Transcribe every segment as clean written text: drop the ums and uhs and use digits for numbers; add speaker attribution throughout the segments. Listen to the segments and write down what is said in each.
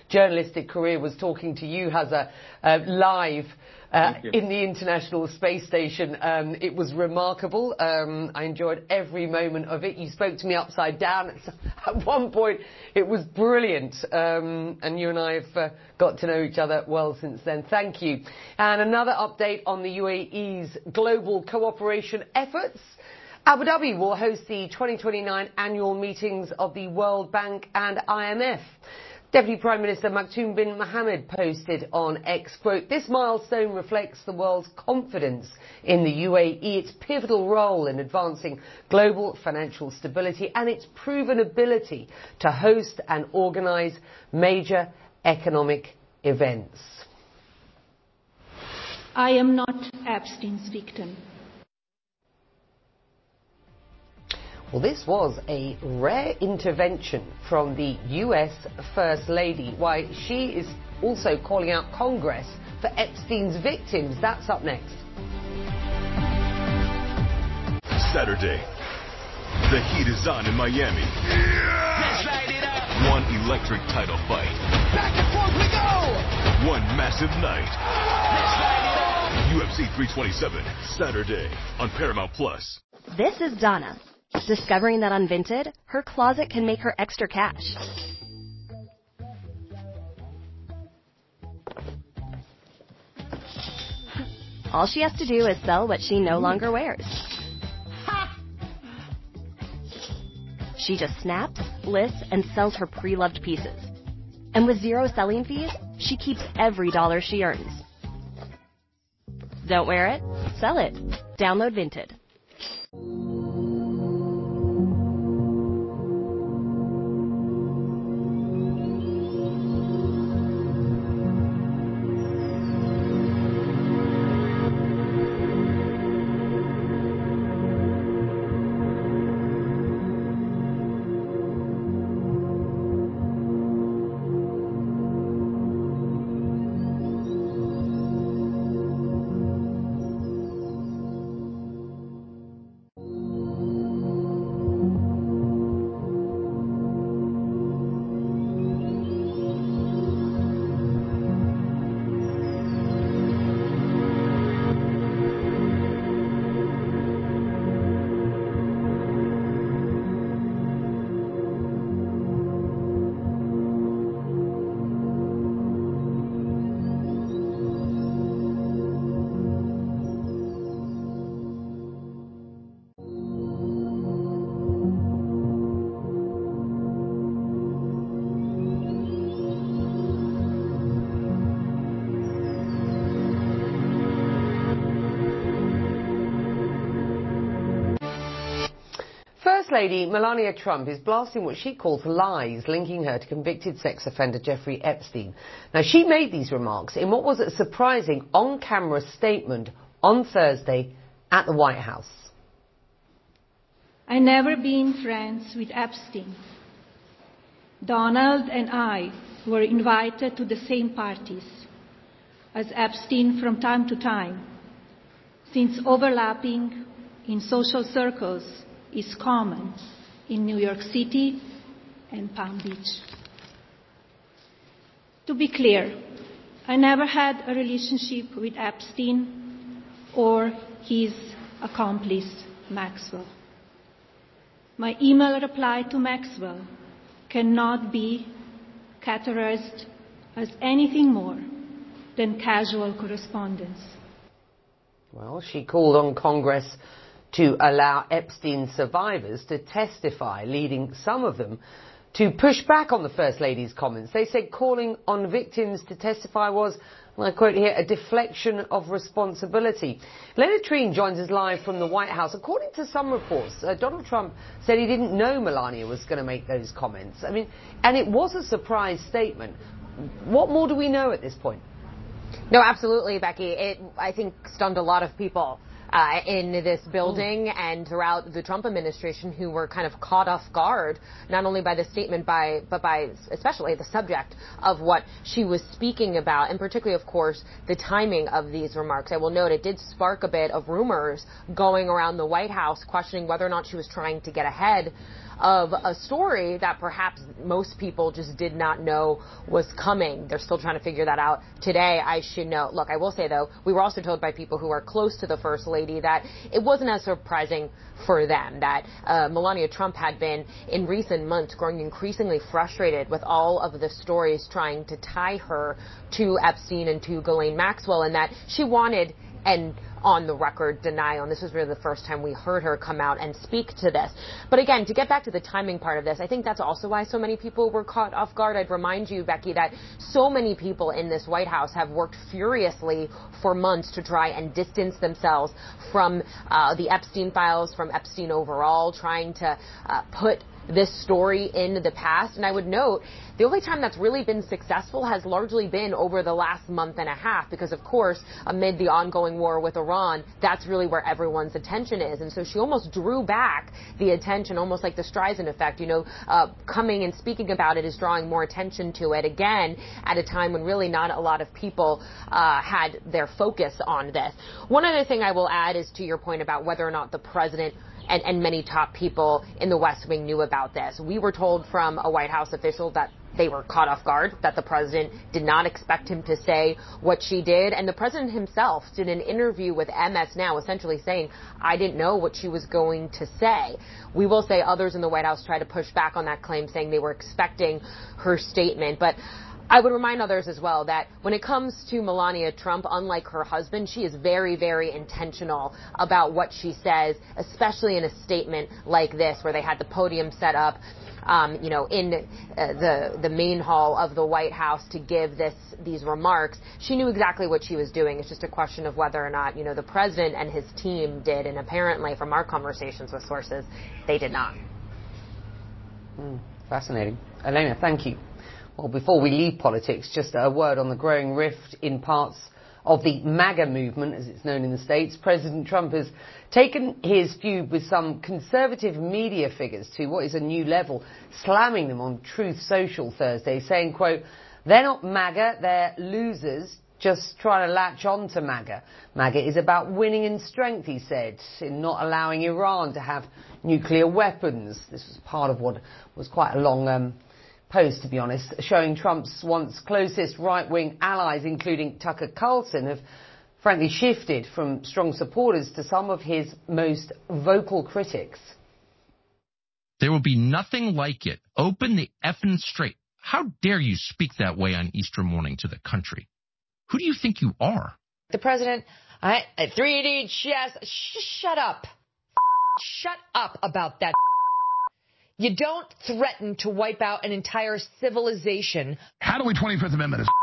Speaker 1: journalistic career was talking to you, Hazza, live in the International Space Station. It was remarkable. I enjoyed every moment of it. You spoke to me upside down at one point. It was brilliant. And you and I have got to know each other well since then. Thank you. And another update on the UAE's global cooperation efforts. Abu Dhabi will host the 2029 annual meetings of the World Bank and IMF. Deputy Prime Minister Maktoum bin Mohammed posted on X, quote, "This milestone reflects the world's confidence in the UAE, its pivotal role in advancing global financial stability and its proven ability to host and organise major economic events."
Speaker 2: I am not Epstein's victim.
Speaker 1: Well, this was a rare intervention from the US First Lady. Why, she is also calling out Congress for Epstein's victims. That's up next.
Speaker 3: Saturday, the heat is on in Miami.
Speaker 4: Let's light it up.
Speaker 3: One electric title fight.
Speaker 4: Back and forth we go.
Speaker 3: One massive night.
Speaker 4: Let's light it up.
Speaker 3: UFC 327, Saturday on Paramount Plus.
Speaker 5: This is Donna, discovering that on Vinted, her closet can make her extra cash. All she has to do is sell what she no longer wears. She just snaps, lists, and sells her pre-loved pieces. And with zero selling fees, she keeps every dollar she earns. Don't wear it? Sell it. Download Vinted.
Speaker 1: First Lady Melania Trump is blasting what she calls lies linking her to convicted sex offender Jeffrey Epstein. Now, she made these remarks in what was a surprising on-camera statement on Thursday at the White House.
Speaker 2: I never been friends with Epstein. Donald and I were invited to the same parties as Epstein from time to time, since overlapping in social circles is common in New York City and Palm Beach. To be clear, I never had a relationship with Epstein or his accomplice, Maxwell. My email reply to Maxwell cannot be categorized as anything more than casual correspondence.
Speaker 1: Well, she called on Congress to allow Epstein survivors to testify, leading some of them to push back on the First Lady's comments. They said calling on victims to testify was, and I quote here, a deflection of responsibility. Leonard Treen joins us live from the White House. According to some reports, Donald Trump said he didn't know Melania was going to make those comments. I mean, and it was a surprise statement. What more do we know at this point?
Speaker 6: No, absolutely, Becky. It, I think, stunned a lot of people in this building and throughout the Trump administration who were kind of caught off guard, not only by the statement, but by especially the subject of what she was speaking about, and particularly, of course, the timing of these remarks. I will note it did spark a bit of rumors going around the White House questioning whether or not she was trying to get ahead of a story that perhaps most people just did not know was coming. They're still trying to figure that out today. I should know. Look, I will say, though, we were also told by people who are close to the First Lady that it wasn't as surprising for them, that Melania Trump had been, in recent months, growing increasingly frustrated with all of the stories trying to tie her to Epstein and to Ghislaine Maxwell, and that she wanted and on the record denial. And this was really the first time we heard her come out and speak to this. But again, to get back to the timing part of this, I think that's also why so many people were caught off guard. I'd remind you, Becky, that so many people in this White House have worked furiously for months to try and distance themselves from the Epstein files, from Epstein overall, trying to put this story in the past. And I would note the only time that's really been successful has largely been over the last month and a half, because of course, amid the ongoing war with Iran, that's really where everyone's attention is. And so she almost drew back the attention, almost like the Streisand effect, coming and speaking about it is drawing more attention to it, again, at a time when really not a lot of people had their focus on this. One other thing I will add is to your point about whether or not the president and many top people in the West Wing knew about this. We were told from a White House official that they were caught off guard, that the president did not expect him to say what she did. And the president himself did an interview with MS Now, essentially saying, I didn't know what she was going to say. We will say others in the White House tried to push back on that claim, saying they were expecting her statement. But I would remind others as well that when it comes to Melania Trump, unlike her husband, she is very, very intentional about what she says, especially in a statement like this, where they had the podium set up, in the main hall of the White House to give these remarks. She knew exactly what she was doing. It's just a question of whether or not, the president and his team did. And apparently, from our conversations with sources, they did not.
Speaker 1: Fascinating. Elena, thank you. Well, before we leave politics, just a word on the growing rift in parts of the MAGA movement, as it's known in the States. President Trump has taken his feud with some conservative media figures to what is a new level, slamming them on Truth Social Thursday, saying, quote, they're not MAGA, they're losers, just trying to latch on to MAGA. MAGA is about winning in strength, he said, in not allowing Iran to have nuclear weapons. This was part of what was quite a long post, to be honest, showing Trump's once closest right-wing allies, including Tucker Carlson, have frankly shifted from strong supporters to some of his most vocal critics.
Speaker 7: There will be nothing like it. Open the effing straight. How dare you speak that way on Easter morning to the country? Who do you think you are?
Speaker 8: The president, 3D chess, shut up. Shut up about that. You don't threaten to wipe out an entire civilization.
Speaker 9: How do we 25th Amendment is?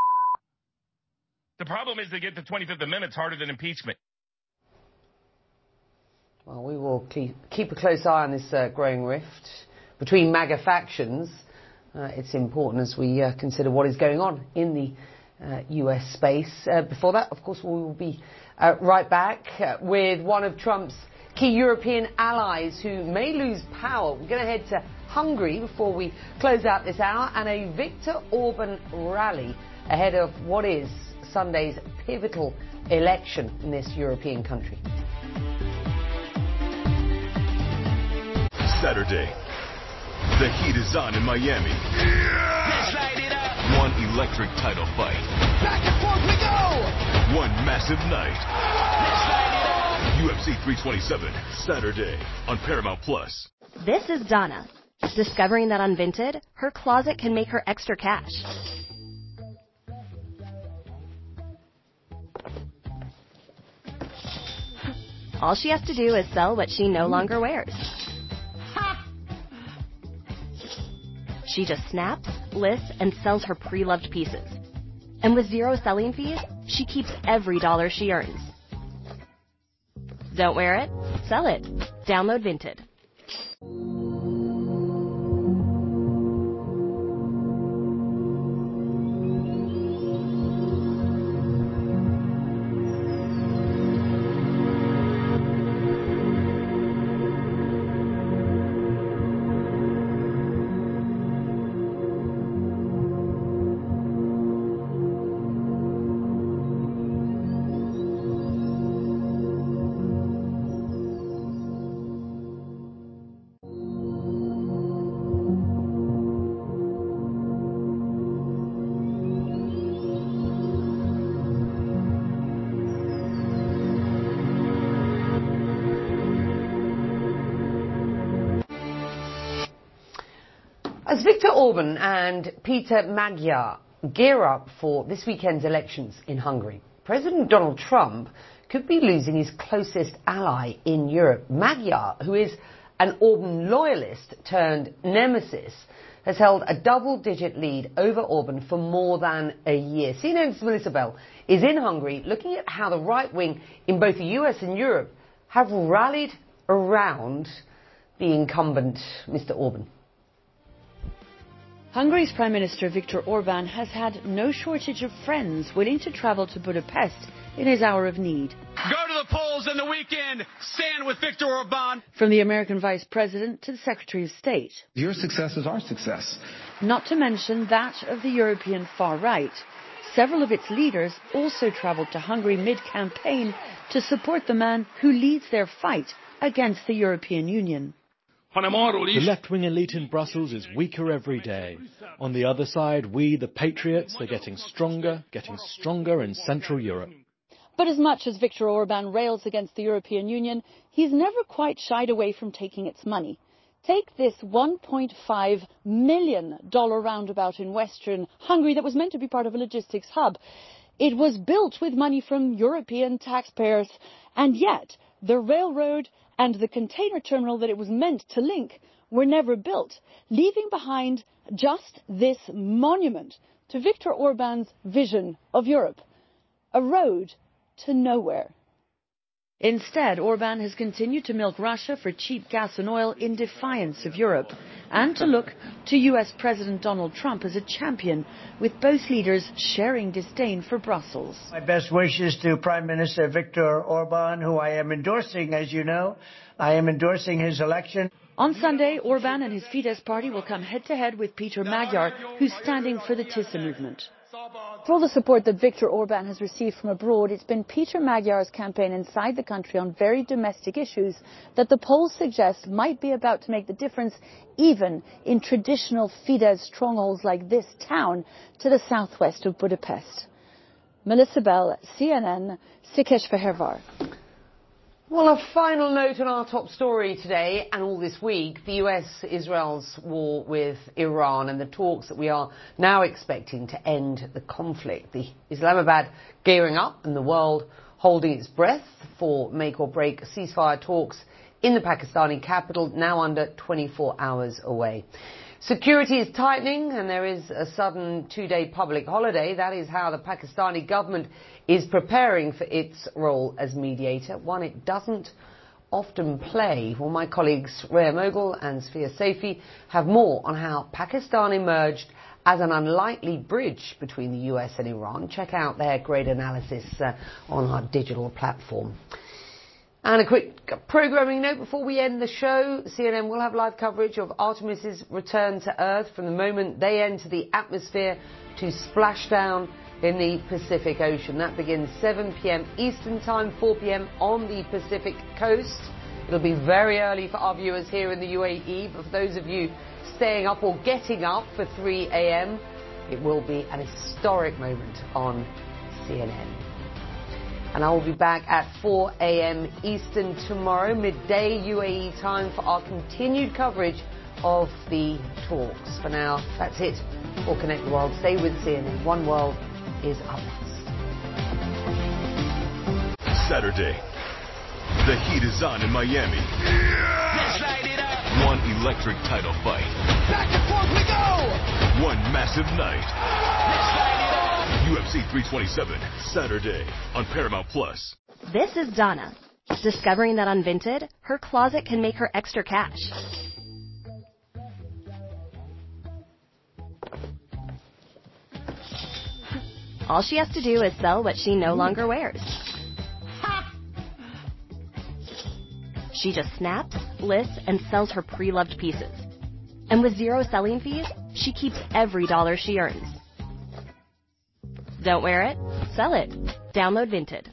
Speaker 10: The problem is to get the 25th Amendment is harder than impeachment.
Speaker 1: Well, we will keep a close eye on this growing rift between MAGA factions. It's important as we consider what is going on in the US space. Before that, of course, we will be right back with one of Trump's key European allies who may lose power. We're going to head to Hungary before we close out this hour, and a Viktor Orban rally ahead of what is Sunday's pivotal election in this European country.
Speaker 3: Saturday, the heat is on in Miami.
Speaker 4: Let's light it up.
Speaker 3: One electric title fight.
Speaker 4: Back and forth we go.
Speaker 3: One massive night.
Speaker 4: Let's light it up.
Speaker 3: UFC 327, Saturday on Paramount Plus.
Speaker 5: This is Donna, discovering that on Vinted, her closet can make her extra cash. All she has to do is sell what she no longer wears. She just snaps, lists, and sells her pre-loved pieces. And with zero selling fees, she keeps every dollar she earns. Don't wear it? Sell it. Download Vinted.
Speaker 1: As Viktor Orban and Peter Magyar gear up for this weekend's elections in Hungary, President Donald Trump could be losing his closest ally in Europe. Magyar, who is an Orban loyalist turned nemesis, has held a double-digit lead over Orban for more than a year. CNN's Melissa Bell is in Hungary looking at how the right wing in both the US and Europe have rallied around the incumbent, Mr. Orban.
Speaker 9: Hungary's Prime Minister Viktor Orban has had no shortage of friends willing to travel to Budapest in his hour of need.
Speaker 11: Go to the polls in the weekend. Stand with Viktor Orban.
Speaker 9: From the American Vice President to the Secretary of State.
Speaker 12: Your success is our success.
Speaker 9: Not to mention that of the European far right. Several of its leaders also travelled to Hungary mid-campaign to support the man who leads their fight against the European Union.
Speaker 13: The left-wing elite in Brussels is weaker every day. On the other side, we, the patriots, are getting stronger in Central Europe.
Speaker 9: But as much as Viktor Orban rails against the European Union, he's never quite shied away from taking its money. Take this $1.5 million roundabout in western Hungary that was meant to be part of a logistics hub. It was built with money from European taxpayers, and yet the railroad and the container terminal that it was meant to link were never built, leaving behind just this monument to Viktor Orban's vision of Europe, a road to nowhere. Instead, Orban has continued to milk Russia for cheap gas and oil in defiance of Europe, and to look to US President Donald Trump as a champion, with both leaders sharing disdain for Brussels.
Speaker 14: My best wishes to Prime Minister Viktor Orban, who I am endorsing, as you know. I am endorsing his election.
Speaker 9: On Sunday, Orban and his Fidesz party will come head-to-head with Peter Magyar, who's standing for the TISA movement. For all the support that Viktor Orban has received from abroad, it's been Peter Magyar's campaign inside the country on very domestic issues that the polls suggest might be about to make the difference even in traditional Fidesz strongholds like this town to the southwest of Budapest. Melissa Bell, CNN, Székesfehérvár.
Speaker 1: Well, a final note on our top story today and all this week, the US-Israel's war with Iran and the talks that we are now expecting to end the conflict. The Islamabad gearing up and the world holding its breath for make-or-break ceasefire talks in the Pakistani capital, now under 24 hours away. Security is tightening and there is a sudden two-day public holiday. That is how the Pakistani government is preparing for its role as mediator, one it doesn't often play. Well, my colleagues Rhea Mogul and Safia Safi have more on how Pakistan emerged as an unlikely bridge between the US and Iran. Check out their great analysis on our digital platform. And a quick programming note before we end the show. CNN will have live coverage of Artemis's return to Earth from the moment they enter the atmosphere to splashdown in the Pacific Ocean. That begins 7 p.m. Eastern Time, 4 p.m. on the Pacific Coast. It'll be very early for our viewers here in the UAE, but for those of you staying up or getting up for 3 a.m., it will be an historic moment on CNN. And I will be back at 4 a.m. Eastern tomorrow, midday UAE time, for our continued coverage of the talks. For now, that's it for Connect the World. Stay with CNN. One World is up next.
Speaker 3: Saturday, the heat is on in Miami.
Speaker 4: Let's light it up.
Speaker 3: One electric title fight.
Speaker 4: Back and forth we go.
Speaker 3: One massive night.
Speaker 4: Let's light it up.
Speaker 3: UFC 327, Saturday on Paramount Plus.
Speaker 5: This is Donna, discovering that on Vinted, her closet can make her extra cash. All she has to do is sell what she no longer wears. She just snaps, lists, and sells her pre-loved pieces. And with zero selling fees, she keeps every dollar she earns. Don't wear it? Sell it. Download Vinted.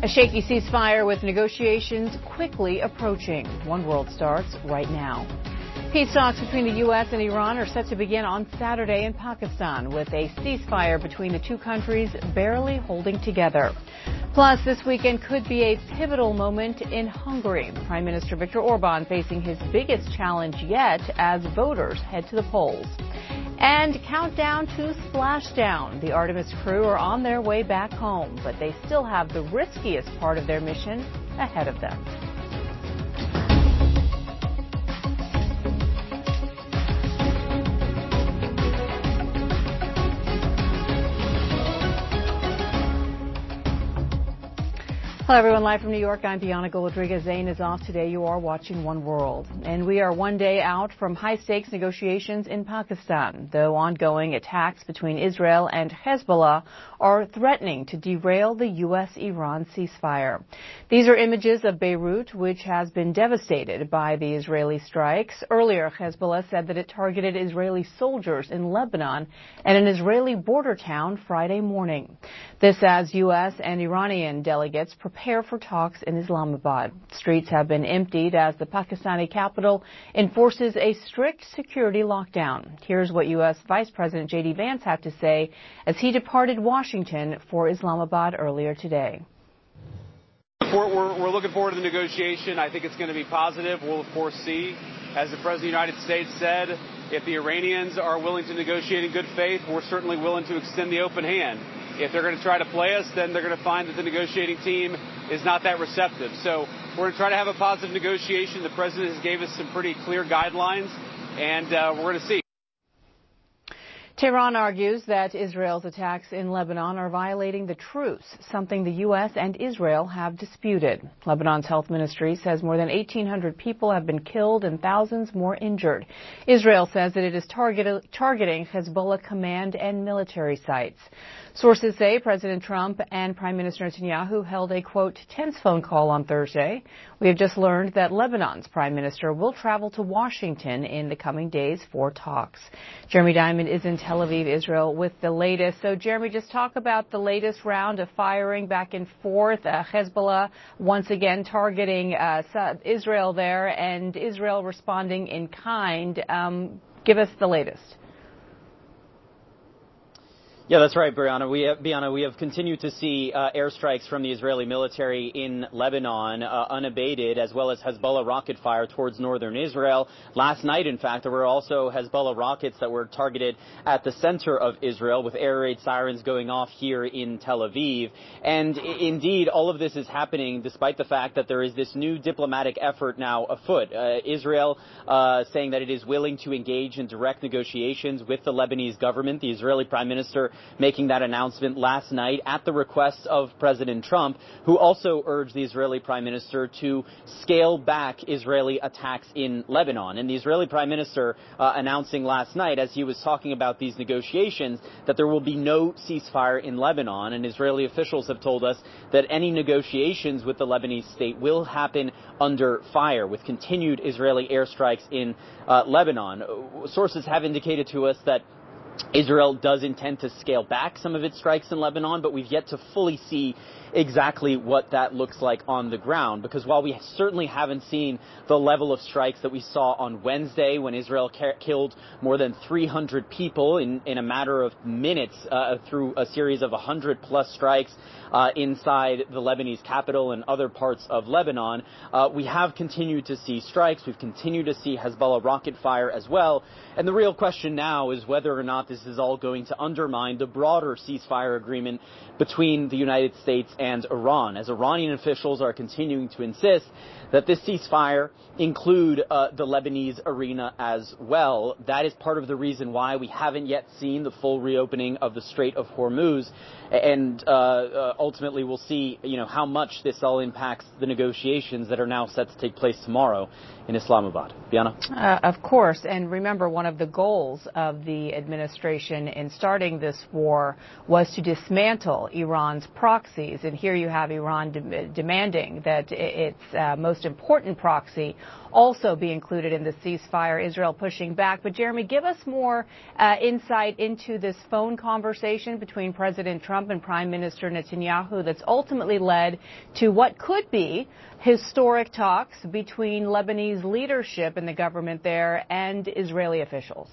Speaker 15: A shaky ceasefire with negotiations quickly approaching. One World starts right now. Peace talks between the U.S. and Iran are set to begin on Saturday in Pakistan, with a ceasefire between the two countries barely holding together. Plus, this weekend could be a pivotal moment in Hungary. Prime Minister Viktor Orban facing his biggest challenge yet as voters head to the polls. And countdown to splashdown. The Artemis crew are on their way back home, but they still have the riskiest part of their mission ahead of them. Hello, everyone. Live from New York, I'm Bianca Rodriguez. Zain is off today. You are watching One World. And we are one day out from high-stakes negotiations in Pakistan, though ongoing attacks between Israel and Hezbollah are threatening to derail the U.S.-Iran ceasefire. These are images of Beirut, which has been devastated by the Israeli strikes. Earlier, Hezbollah said that it targeted Israeli soldiers in Lebanon and an Israeli border town Friday morning. This as U.S. and Iranian delegates prepare for talks in Islamabad. Streets have been emptied as the Pakistani capital enforces a strict security lockdown. Here's what U.S. Vice President J.D. Vance had to say as he departed Washington for Islamabad earlier today.
Speaker 11: We're looking forward to the negotiation. I think it's going to be positive. We'll, of course, see. As the President of the United States said, if the Iranians are willing to negotiate in good faith, we're certainly willing to extend the open hand. If they're going to try to play us, then they're going to find that the negotiating team is not that receptive. So we're going to try to have a positive negotiation. The President has gave us some pretty clear guidelines, and we're going to see.
Speaker 15: Tehran argues that Israel's attacks in Lebanon are violating the truce, something the U.S. and Israel have disputed. Lebanon's health ministry says more than 1,800 people have been killed and thousands more injured. Israel says that it is targeting Hezbollah command and military sites. Sources say President Trump and Prime Minister Netanyahu held a, quote, tense phone call on Thursday. We have just learned that Lebanon's Prime Minister will travel to Washington in the coming days for talks. Jeremy Diamond is in Tel Aviv, Israel, with the latest. So, Jeremy, just talk about the latest round of firing back and forth. Hezbollah once again targeting Israel there, and Israel responding in kind. Give us the latest.
Speaker 16: Yeah, that's right, Brianna. We have continued to see airstrikes from the Israeli military in Lebanon unabated, as well as Hezbollah rocket fire towards northern Israel. Last night, in fact, there were also Hezbollah rockets that were targeted at the center of Israel, with air raid sirens going off here in Tel Aviv. And indeed, all of this is happening despite the fact that there is this new diplomatic effort now afoot. Israel saying that it is willing to engage in direct negotiations with the Lebanese government. The Israeli Prime Minister making that announcement last night at the request of President Trump, who also urged the Israeli Prime Minister to scale back Israeli attacks in Lebanon. And the Israeli Prime Minister announcing last night, as he was talking about these negotiations, that there will be no ceasefire in Lebanon. And Israeli officials have told us that any negotiations with the Lebanese state will happen under fire, with continued Israeli airstrikes in Lebanon. Sources have indicated to us that Israel does intend to scale back some of its strikes in Lebanon, but we've yet to fully see exactly what that looks like on the ground. Because while we certainly haven't seen the level of strikes that we saw on Wednesday, when Israel killed more than 300 people in a matter of minutes through a series of 100-plus strikes inside the Lebanese capital and other parts of Lebanon, we have continued to see strikes. We've continued to see Hezbollah rocket fire as well. And the real question now is whether or not this is all going to undermine the broader ceasefire agreement between the United States and Iran, as Iranian officials are continuing to insist that this ceasefire include the Lebanese arena as well. That is part of the reason why we haven't yet seen the full reopening of the Strait of Hormuz, and ultimately we'll see, how much this all impacts the negotiations that are now set to take place tomorrow in Islamabad. Bianna?
Speaker 15: Of course, and remember, one of the goals of the administration administration in starting this war was to dismantle Iran's proxies. And here you have Iran demanding that its most important proxy also be included in the ceasefire, Israel pushing back. But Jeremy, give us more insight into this phone conversation between President Trump and Prime Minister Netanyahu that's ultimately led to what could be historic talks between Lebanese leadership in the government there and Israeli officials.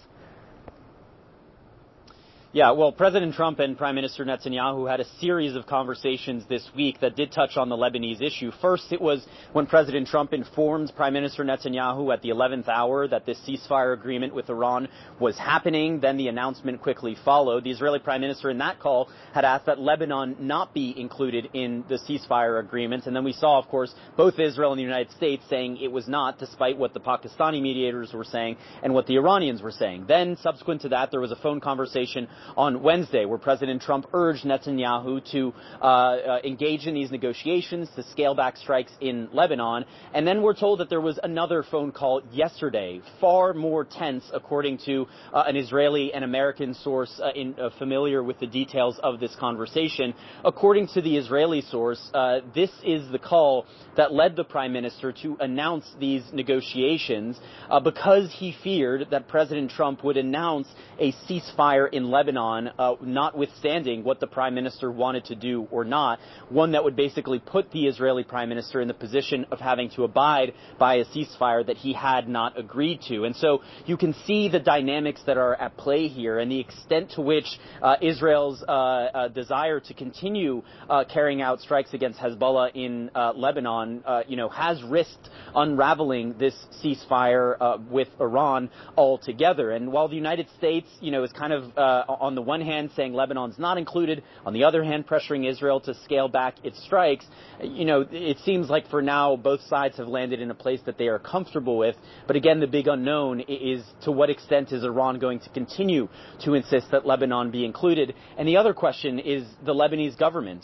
Speaker 16: Yeah, well, President Trump and Prime Minister Netanyahu had a series of conversations this week that did touch on the Lebanese issue. First, it was when President Trump informed Prime Minister Netanyahu at the 11th hour that this ceasefire agreement with Iran was happening. Then the announcement quickly followed. The Israeli Prime Minister in that call had asked that Lebanon not be included in the ceasefire agreement. And then we saw, of course, both Israel and the United States saying it was not, despite what the Pakistani mediators were saying and what the Iranians were saying. Then, subsequent to that, there was a phone conversation on Wednesday where President Trump urged Netanyahu to engage in these negotiations to scale back strikes in Lebanon. And then we're told that there was another phone call yesterday, far more tense, according to an Israeli and American source familiar with the details of this conversation. According to the Israeli source, this is the call that led the Prime Minister to announce these negotiations because he feared that President Trump would announce a ceasefire in Lebanon, notwithstanding what the Prime Minister wanted to do or not, one that would basically put the Israeli Prime Minister in the position of having to abide by a ceasefire that he had not agreed to. And so you can see the dynamics that are at play here and the extent to which Israel's desire to continue carrying out strikes against Hezbollah in Lebanon, has risked unraveling this ceasefire with Iran altogether. And while the United States, is kind of on the one hand saying Lebanon's not included, on the other hand pressuring Israel to scale back its strikes, it seems like for now both sides have landed in a place that they are comfortable with. But again, the big unknown is to what extent is Iran going to continue to insist that Lebanon be included. And the other question is the Lebanese government.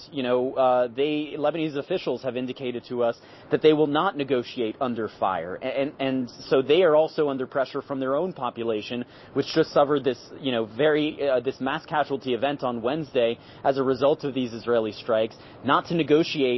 Speaker 16: Lebanese officials have indicated to us that they will not negotiate under fire. And so they are also under pressure from their own population, which just suffered this, this mass casualty event on Wednesday as a result of these Israeli strikes, not to negotiate